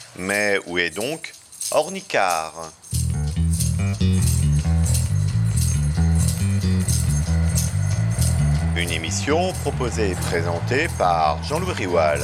Mais où est donc Ornicar ? Une émission proposée et présentée par Jean-Louis Rioual.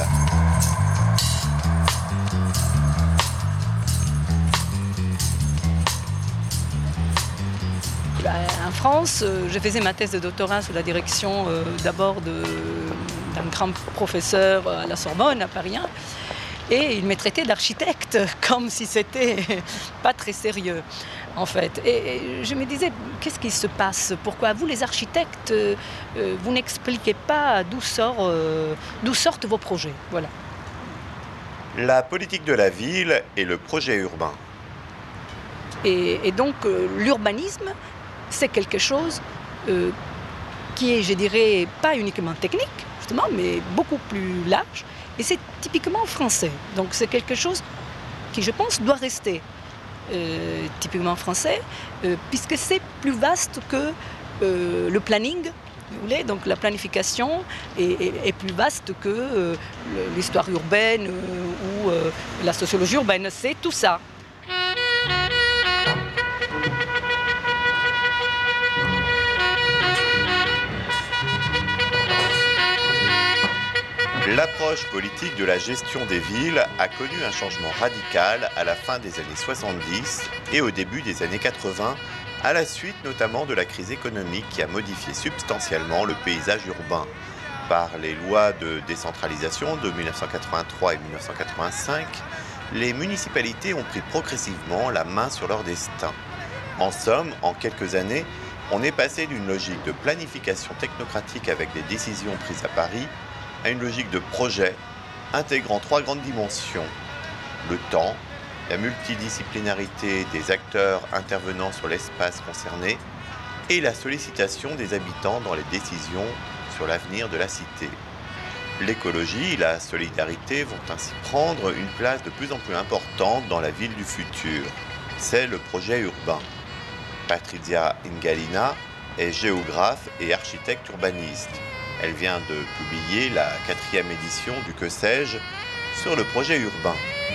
En France, je faisais ma thèse de doctorat sous la direction d'abord d'un grand professeur à la Sorbonne, à Paris 1, et il me traitait d'architecte, comme si c'était pas très sérieux, en fait. Et je me disais, qu'est-ce qui se passe ? Pourquoi vous, les architectes, vous n'expliquez pas d'où sortent vos projets ? Voilà. La politique de la ville et le projet urbain. Et donc, l'urbanisme, c'est quelque chose qui est, je dirais, pas uniquement technique, justement, mais beaucoup plus large. Et c'est typiquement français. Donc c'est quelque chose qui, je pense, doit rester typiquement français, puisque c'est plus vaste que le planning, vous voulez. Donc la planification est plus vaste que l'histoire urbaine ou la sociologie urbaine. C'est tout ça. L'approche politique de la gestion des villes a connu un changement radical à la fin des années 70 et au début des années 80, à la suite notamment de la crise économique qui a modifié substantiellement le paysage urbain. Par les lois de décentralisation de 1983 et 1985, les municipalités ont pris progressivement la main sur leur destin. En somme, en quelques années, on est passé d'une logique de planification technocratique avec des décisions prises à Paris à une logique de projet intégrant trois grandes dimensions. Le temps, la multidisciplinarité des acteurs intervenant sur l'espace concerné et la sollicitation des habitants dans les décisions sur l'avenir de la cité. L'écologie et la solidarité vont ainsi prendre une place de plus en plus importante dans la ville du futur. C'est le projet urbain. Patrizia Ingalina est géographe et architecte urbaniste. Elle vient de publier la 4e édition du Que sais-je sur le projet urbain.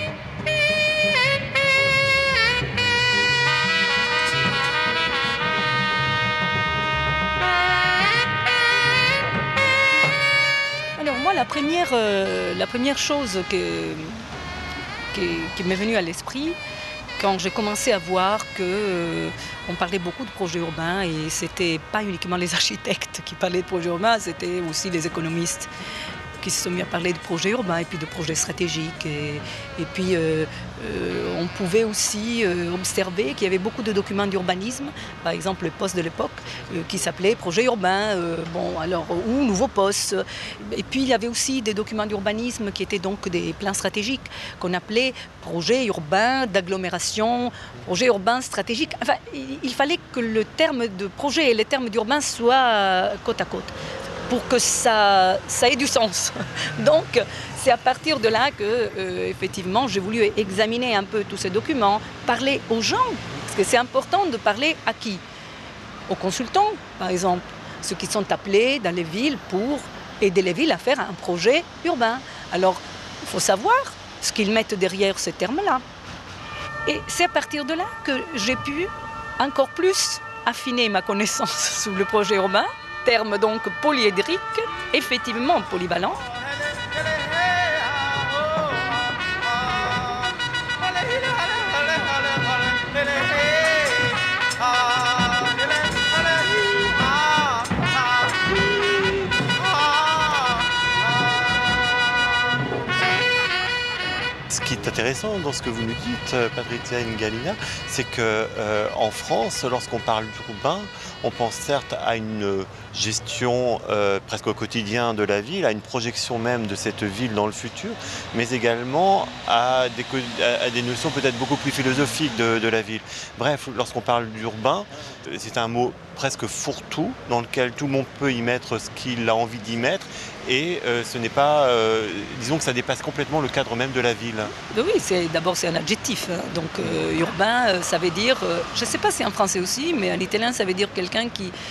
Alors moi, la première chose qui m'est venue à l'esprit, quand j'ai commencé à voir qu'on parlait beaucoup de projets urbains et c'était pas uniquement les architectes qui parlaient de projets urbains, c'était aussi les économistes qui se sont mis à parler de projets urbains et puis de projets stratégiques. Et puis on pouvait aussi observer qu'il y avait beaucoup de documents d'urbanisme, par exemple le poste de l'époque, qui s'appelait projet urbain, ou nouveau poste. Et puis il y avait aussi des documents d'urbanisme qui étaient donc des plans stratégiques qu'on appelait projet urbain d'agglomération, projet urbain stratégique. Enfin, il fallait que le terme de projet et le terme d'urbain soient côte à côte, pour que ça ait du sens. Donc, c'est à partir de là que, effectivement, j'ai voulu examiner un peu tous ces documents, parler aux gens, parce que c'est important de parler à qui ? Aux consultants, par exemple, ceux qui sont appelés dans les villes pour aider les villes à faire un projet urbain. Alors, il faut savoir ce qu'ils mettent derrière ces termes-là. Et c'est à partir de là que j'ai pu encore plus affiner ma connaissance sur le projet urbain, terme donc polyédrique, effectivement polyvalent. Ce qui est intéressant dans ce que vous nous dites, Patrizia Ingalina, c'est qu'en France, lorsqu'on parle d'urbain, on pense certes à une gestion presque au quotidien de la ville, à une projection même de cette ville dans le futur, mais également à des notions peut-être beaucoup plus philosophiques de la ville. Bref, lorsqu'on parle d'urbain, c'est un mot presque fourre-tout, dans lequel tout le monde peut y mettre ce qu'il a envie d'y mettre, et ce n'est pas, disons que ça dépasse complètement le cadre même de la ville. Oui, c'est un adjectif. Donc urbain, ça veut dire, je ne sais pas si en français aussi, mais en italien, ça veut dire quelqu'un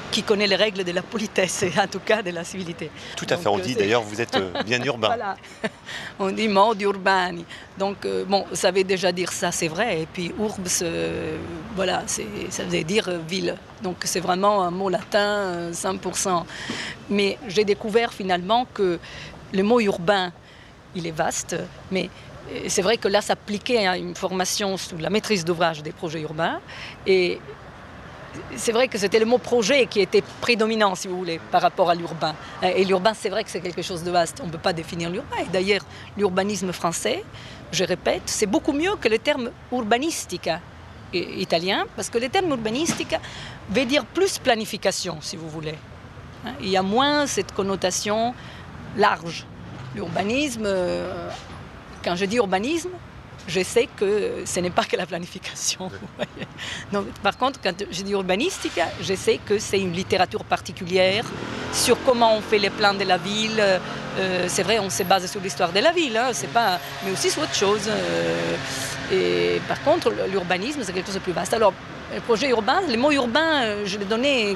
qui connaît les règles de la politesse, et en tout cas de la civilité. Tout à fait, on dit d'ailleurs, vous êtes bien urbain. Voilà, on dit modi urbani. Donc, bon, ça veut déjà dire ça, c'est vrai. Et puis, urbs, voilà, ça veut dire ville. Donc, c'est vraiment un mot latin, 100%. Mais j'ai découvert finalement que le mot urbain, il est vaste, mais c'est vrai que là, s'appliquait à une formation sous la maîtrise d'ouvrage des projets urbains. Et c'est vrai que c'était le mot projet qui était prédominant, si vous voulez, par rapport à l'urbain. Et l'urbain, c'est vrai que c'est quelque chose de vaste. On ne peut pas définir l'urbain. Et d'ailleurs, l'urbanisme français, je répète, c'est beaucoup mieux que le terme urbanistica italien, parce que le terme urbanistica veut dire plus planification, si vous voulez. Il y a moins cette connotation large. L'urbanisme, quand je dis urbanisme, je sais que ce n'est pas que la planification. Donc, par contre, quand je dis urbanistique, je sais que c'est une littérature particulière sur comment on fait les plans de la ville. C'est vrai, on se base sur l'histoire de la ville, c'est pas, mais aussi sur autre chose. Et par contre, l'urbanisme, c'est quelque chose de plus vaste. Alors, le projet urbain, le mot urbain, je l'ai donné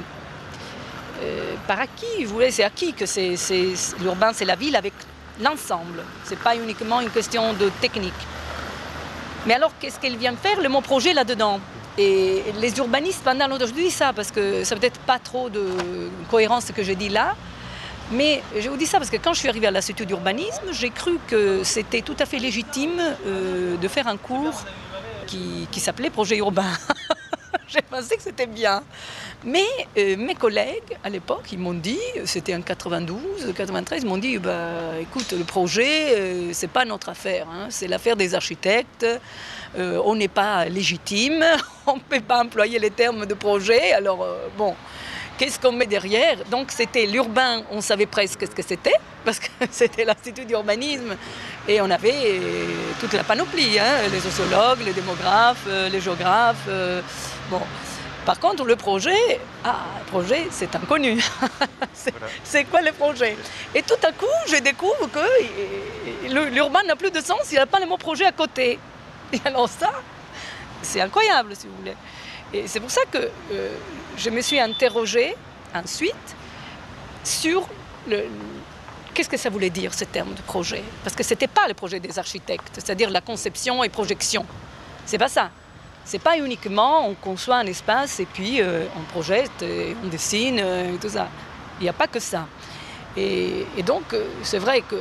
par acquis. Vous voulez, c'est acquis que l'urbain, c'est la ville avec l'ensemble. C'est pas uniquement une question de technique. Mais alors, qu'est-ce qu'elle vient faire, le mot projet là-dedans? Et les urbanistes, pendant longtemps, je dis ça parce que ça peut-être pas trop de cohérence ce que je dis là, mais je vous dis ça parce que quand je suis arrivée à l'Institut d'urbanisme, j'ai cru que c'était tout à fait légitime de faire un cours qui s'appelait projet urbain. J'ai pensé que c'était bien. Mais mes collègues, à l'époque, ils m'ont dit, c'était en 92, 93, ils m'ont dit, écoute, le projet, c'est pas notre affaire, c'est l'affaire des architectes, on n'est pas légitime, on ne peut pas employer les termes de projet, alors bon, qu'est-ce qu'on met derrière? Donc c'était l'urbain, on savait presque ce que c'était, parce que c'était l'Institut d'urbanisme, et on avait toute la panoplie, les sociologues, les démographes, les géographes, bon. Par contre, le projet, c'est inconnu. C'est quoi le projet? Et tout à coup, je découvre que l'urbain n'a plus de sens, il n'y a pas le mot projet à côté. Et alors ça, c'est incroyable, si vous voulez. Et c'est pour ça que je me suis interrogée ensuite sur qu'est-ce que ça voulait dire, ce terme de projet. Parce que ce n'était pas le projet des architectes, c'est-à-dire la conception et projection. C'est pas ça. C'est pas uniquement on conçoit un espace et puis on projette, et on dessine, et tout ça. Il n'y a pas que ça. Et donc, c'est vrai que,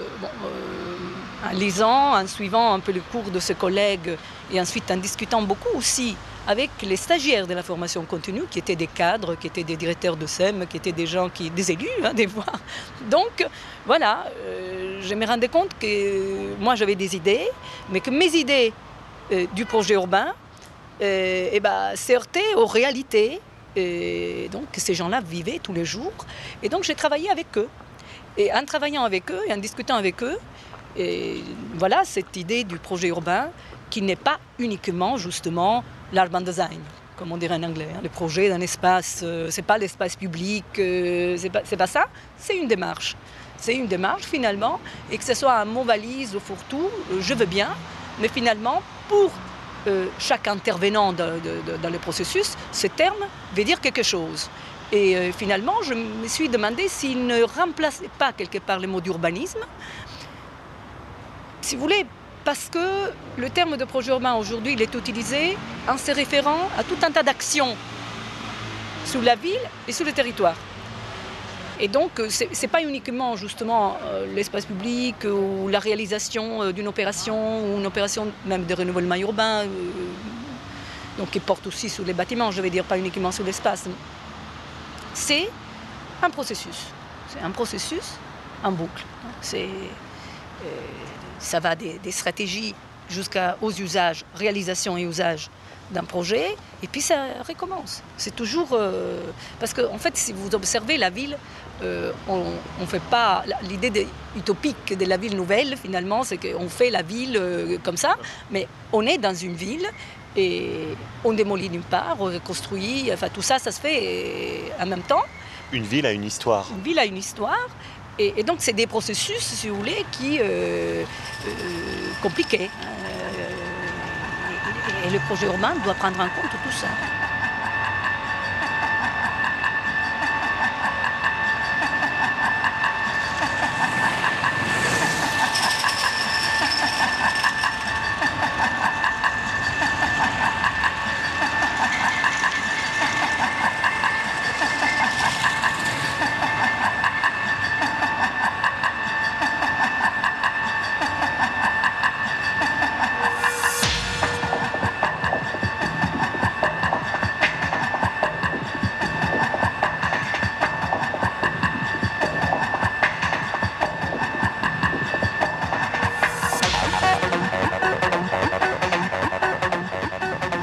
en lisant, en suivant un peu le cours de ses collègues et ensuite en discutant beaucoup aussi avec les stagiaires de la formation continue, qui étaient des cadres, qui étaient des directeurs de SEM, qui étaient des gens, des élus, des fois. Donc, voilà, je me rendais compte que moi j'avais des idées, mais que mes idées du projet urbain, c'est heurté aux réalités. Et donc ces gens-là vivaient tous les jours. Et donc j'ai travaillé avec eux. Et en travaillant avec eux et en discutant avec eux, et voilà cette idée du projet urbain qui n'est pas uniquement justement l'urban design, comme on dirait en anglais. Le projet d'un espace, c'est pas l'espace public, c'est pas ça, c'est une démarche. C'est une démarche finalement, et que ce soit un mot valise ou fourre-tout, je veux bien, mais finalement pour chaque intervenant dans le processus, ce terme veut dire quelque chose. Et finalement, je me suis demandé s'il ne remplaçait pas quelque part le mot d'urbanisme. Si vous voulez, parce que le terme de projet urbain aujourd'hui, il est utilisé en se référant à tout un tas d'actions sur la ville et sur le territoire. Et donc, ce n'est pas uniquement justement l'espace public ou la réalisation d'une opération ou une opération même de renouvellement urbain, donc qui porte aussi sur les bâtiments, je vais dire, pas uniquement sur l'espace. C'est un processus. C'est un processus en boucle. Ça va des stratégies jusqu'aux usages, réalisation et usage d'un projet, et puis ça recommence. C'est toujours... parce qu'en fait, si vous observez la ville, on ne fait pas... L'idée utopique de la ville nouvelle, finalement, c'est qu'on fait la ville comme ça, mais on est dans une ville, et on démolit d'une part, on reconstruit, enfin tout ça, ça se fait en même temps. Une ville a une histoire. Une ville a une histoire, et donc c'est des processus, si vous voulez, qui compliqués. Et le projet urbain doit prendre en compte tout ça.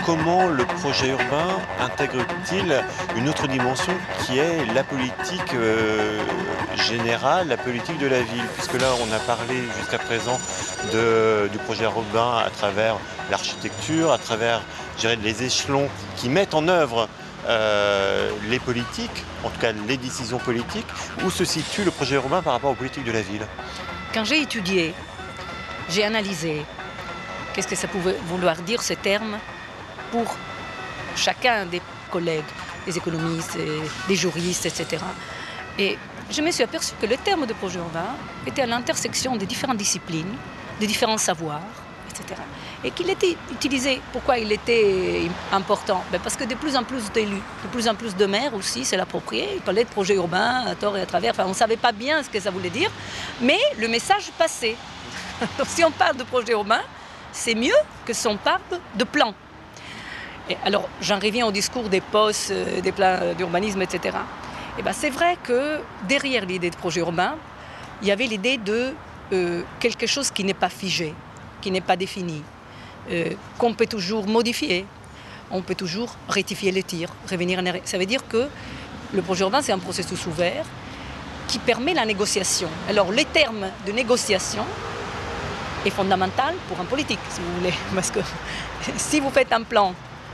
comment le projet urbain intègre-t-il une autre dimension qui est la politique générale, la politique de la ville? Puisque là, on a parlé jusqu'à présent du projet urbain à travers l'architecture, à travers, je dirais, les échelons qui mettent en œuvre les politiques, en tout cas les décisions politiques. Où se situe le projet urbain par rapport aux politiques de la ville? Quand j'ai étudié, j'ai analysé qu'est-ce que ça pouvait vouloir dire ces termes pour chacun des collègues, des économistes, des juristes, etc. Et je me suis aperçue que le terme de projet urbain était à l'intersection des différentes disciplines, des différents savoirs, etc. Et qu'il était utilisé. Pourquoi il était important? Parce que de plus en plus d'élus, de plus en plus de maires aussi se l'appropriaient. Ils parlaient de projet urbain à tort et à travers. Enfin, on ne savait pas bien ce que ça voulait dire, mais le message passait. Donc, si on parle de projet urbain, c'est mieux que si on parle de plan. Et alors, j'en reviens au discours des POS, des plans d'urbanisme, etc. Et c'est vrai que derrière l'idée de projet urbain, il y avait l'idée de quelque chose qui n'est pas figé, qui n'est pas défini, qu'on peut toujours modifier, on peut toujours rectifier les tirs, revenir en arrière. Ça veut dire que le projet urbain, c'est un processus ouvert qui permet la négociation. Alors, les termes de négociation est fondamental pour un politique, si vous voulez, parce que si vous faites un plan,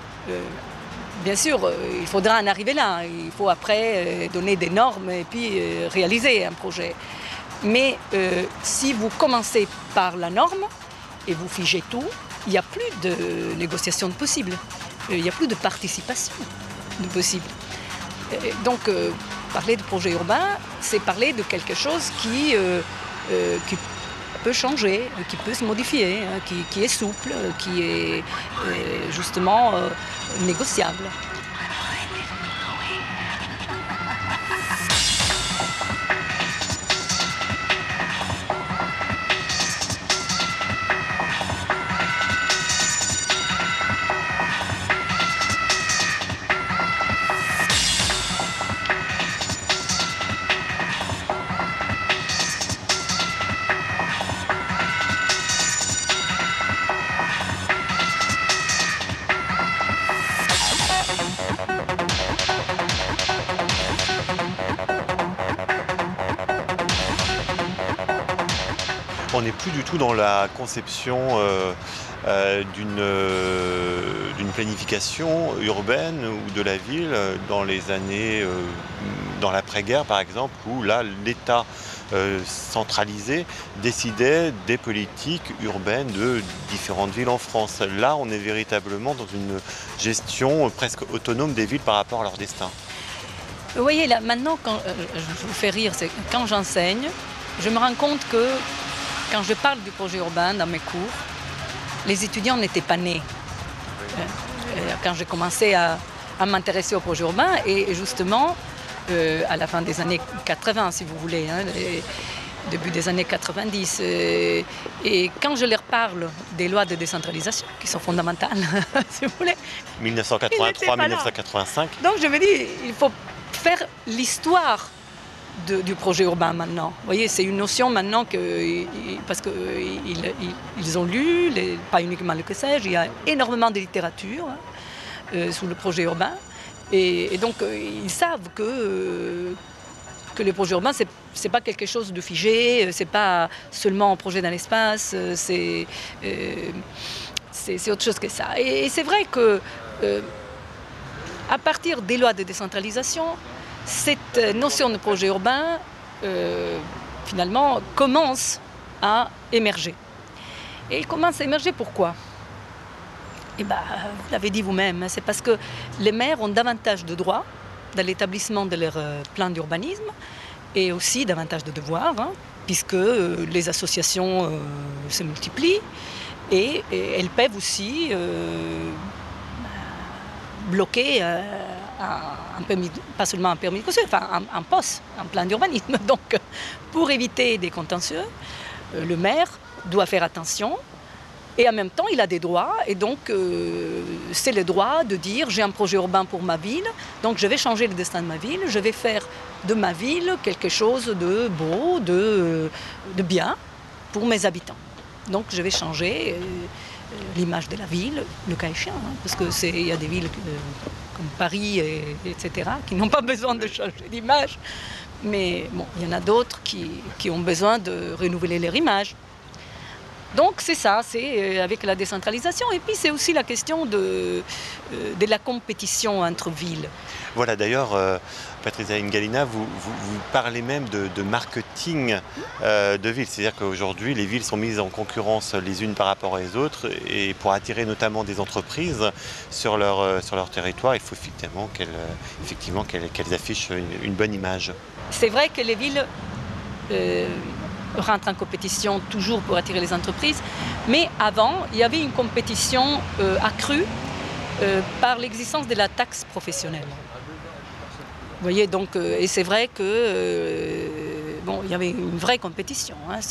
bien sûr, il faudra en arriver là. Il faut après donner des normes et puis réaliser un projet. Mais si vous commencez par la norme et vous figez tout, il n'y a plus de négociation de possible. Il n'y a plus de participation de possible. Donc, parler de projet urbain, c'est parler de quelque chose qui peut changer, qui peut se modifier, qui est souple, qui est justement négociable. On n'est plus du tout dans la conception d'une planification urbaine ou de la ville dans les années, dans l'après-guerre par exemple, où là l'État centralisé décidait des politiques urbaines de différentes villes en France. Là, on est véritablement dans une gestion presque autonome des villes par rapport à leur destin. Vous voyez, là, maintenant, je vous fais rire, c'est quand j'enseigne, je me rends compte que quand je parle du projet urbain dans mes cours, les étudiants n'étaient pas nés. Quand j'ai commencé à m'intéresser au projet urbain, et justement, à la fin des années 80, si vous voulez, début des années 90, et quand je leur parle des lois de décentralisation, qui sont fondamentales, si vous voulez. 1983-1985. Donc je me dis, il faut faire l'histoire du projet urbain maintenant. Vous voyez, c'est une notion maintenant parce qu'ils ont lu, pas uniquement le que sais-je, il y a énormément de littérature sur le projet urbain. Et donc, ils savent que le projet urbain, c'est pas quelque chose de figé, c'est pas seulement un projet dans l'espace, c'est autre chose que ça. Et c'est vrai que à partir des lois de décentralisation, cette notion de projet urbain, finalement, commence à émerger. Et il commence à émerger pourquoi ? Vous l'avez dit vous-même, c'est parce que les maires ont davantage de droits dans l'établissement de leur plan d'urbanisme et aussi davantage de devoirs, puisque les associations se multiplient et elles peuvent aussi bloquer un permis, pas seulement un permis de construire, enfin un POS, un plan d'urbanisme. Donc, pour éviter des contentieux, le maire doit faire attention. Et en même temps, il a des droits, et donc c'est le droit de dire j'ai un projet urbain pour ma ville, donc je vais changer le destin de ma ville, je vais faire de ma ville quelque chose de beau, de bien pour mes habitants. Donc je vais changer l'image de la ville, le cas échéant, parce qu'il y a des villes comme Paris, etc., qui n'ont pas besoin de changer d'image, mais bon, il y en a d'autres qui ont besoin de renouveler leur image. Donc c'est ça, c'est avec la décentralisation. Et puis c'est aussi la question de la compétition entre villes. Voilà, d'ailleurs, Patrizia Ingalina, vous parlez même de marketing de villes. C'est-à-dire qu'aujourd'hui, les villes sont mises en concurrence les unes par rapport aux autres. Et pour attirer notamment des entreprises sur leur territoire, il faut effectivement qu'elles affichent une bonne image. C'est vrai que les villes rentrent en compétition toujours pour attirer les entreprises. Mais avant, il y avait une compétition accrue par l'existence de la taxe professionnelle. Vous voyez, donc, et c'est vrai que il y avait une vraie compétition.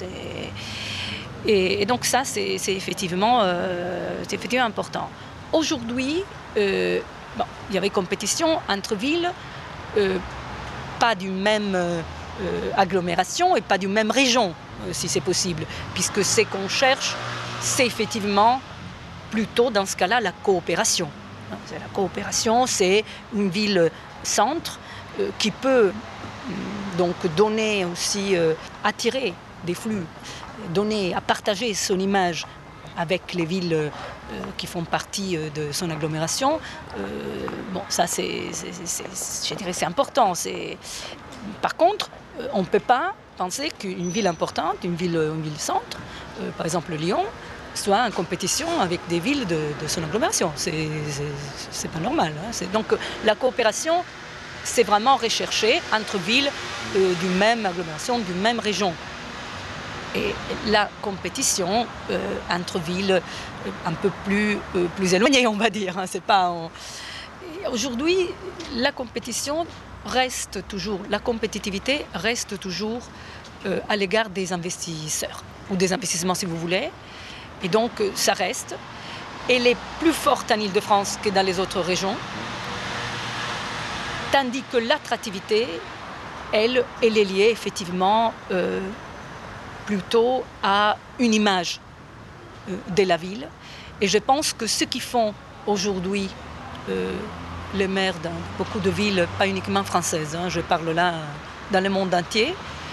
Et donc ça, c'est effectivement important. Aujourd'hui, il y avait compétition entre villes, pas d'une même agglomération et pas d'une même région, si c'est possible, puisque ce qu'on cherche, c'est effectivement plutôt dans ce cas-là la coopération. La coopération, c'est une ville-centre qui peut donc donner aussi, attirer des flux, donner à partager son image avec les villes qui font partie de son agglomération. Ça je dirais c'est important. Par contre, on ne peut pas penser qu'une ville importante, une ville-centre, par exemple Lyon, soit en compétition avec des villes de son agglomération. C'est pas normal. Donc la coopération, c'est vraiment recherché entre villes d'une même agglomération, d'une même région. Et la compétition entre villes un peu plus éloignées, on va dire. Aujourd'hui, la compétition reste toujours, la compétitivité reste toujours à l'égard des investisseurs, ou des investissements si vous voulez. Et donc ça reste. Elle est plus forte en Île-de-France que dans les autres régions. Tandis que l'attractivité, elle est liée effectivement plutôt à une image de la ville. Et je pense que ce qui font aujourd'hui les maires dans beaucoup de villes, pas uniquement françaises, je parle là dans le monde entier,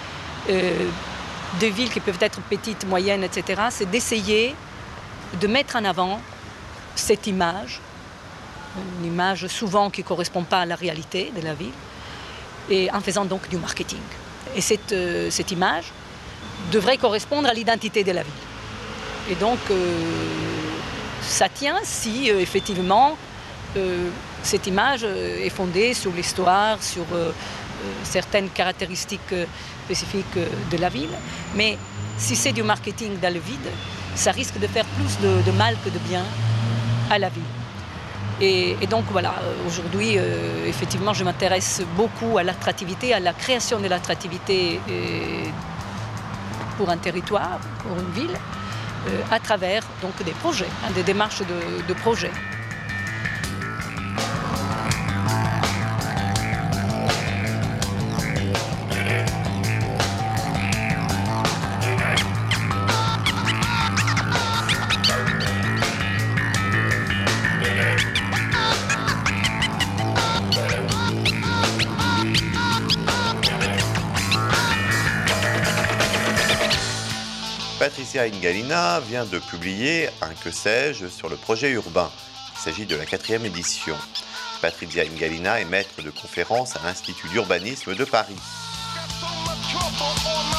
de villes qui peuvent être petites, moyennes, etc., c'est d'essayer de mettre en avant cette image, une image souvent qui ne correspond pas à la réalité de la ville, et en faisant donc du marketing. Et cette image devrait correspondre à l'identité de la ville. Et donc, ça tient si effectivement cette image est fondée sur l'histoire, sur certaines caractéristiques spécifiques de la ville. Mais si c'est du marketing dans le vide, ça risque de faire plus de mal que de bien à la ville. Et donc voilà, aujourd'hui, effectivement, je m'intéresse beaucoup à l'attractivité, à la création de l'attractivité pour un territoire, pour une ville, à travers donc des projets, des démarches de projets. Patrizia Ingalina vient de publier un Que sais-je sur le projet urbain. Il s'agit de la 4e édition. Patrizia Ingalina est maître de conférences à l'Institut d'urbanisme de Paris.